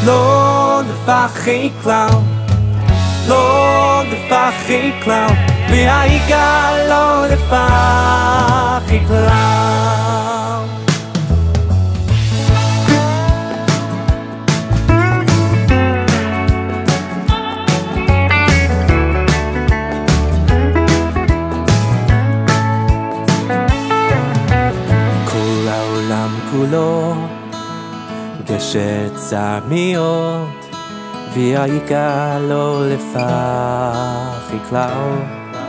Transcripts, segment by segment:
לא לפחד כלל, לא לפחד כלל, והעיקר לא לפחד כלל. כל העולם כולו גשר צר מאוד, והעיקר לא לפחד כלל.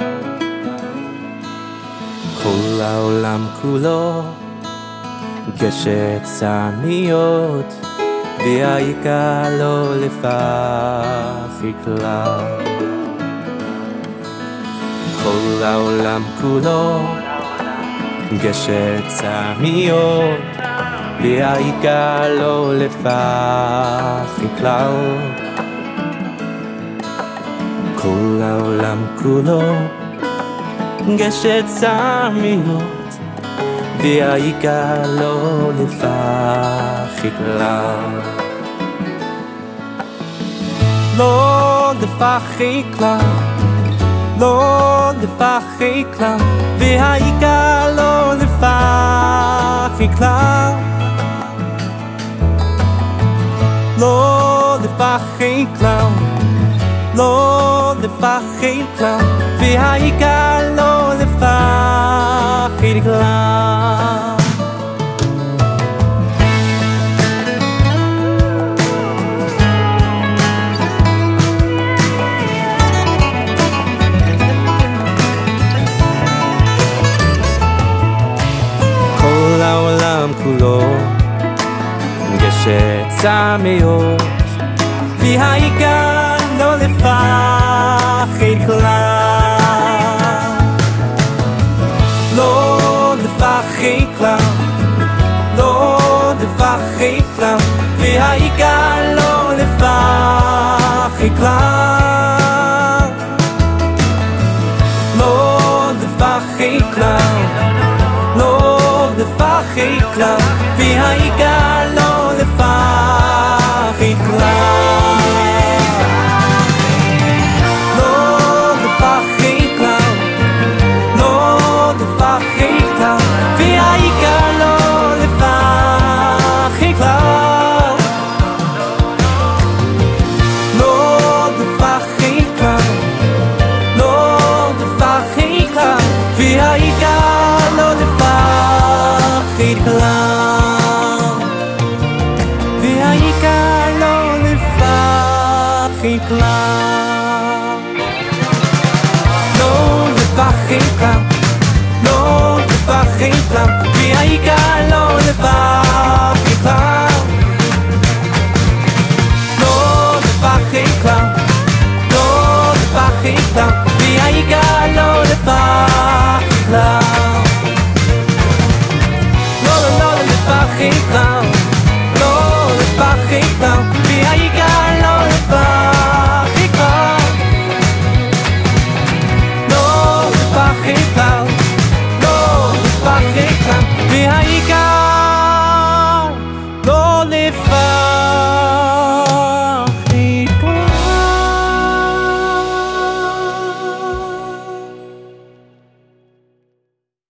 כל העולם כולו גשר צר מאוד, והעיקר לא לפחד כלל. כל העולם כולו גשר צר מאוד, והעיקר לא לפחד כלל. כל העולם כולו גשר צר מאוד, והעיקר לא לפחד כלל. לא לפחד כלל, לא לפחד כלל, והעיקר לא לפחד כלל. לא לפחד כלל, לא לפחד כלל, והעיקר לא לפחד כלל. כל העולם כולו גשר צר מאוד, והעיקר לא לפחד כלל. לא לפחד כלל, לא לפחד כלל, והעיקר לא לפחד כלל. לא לפחד כלל, לא לפחד כלל, והעיקר לא לפחד כלל. לא לפחד כלל, לא לפחד כלל, והעיקר לא לפחד כלל. לא לפחד כלל, לא לפחד כלל, והעיקר לא לפחד כלל. והעיקר לא לפחד כלל. לא לפחד כלל, לא לפחד כלל, והעיקר לא לפחד כלל. לא לפחד כלל, לא לפחד כלל, והעיקר לא לפחד כלל. לא לפחד כלל, לא לפחד כלל, והעיקר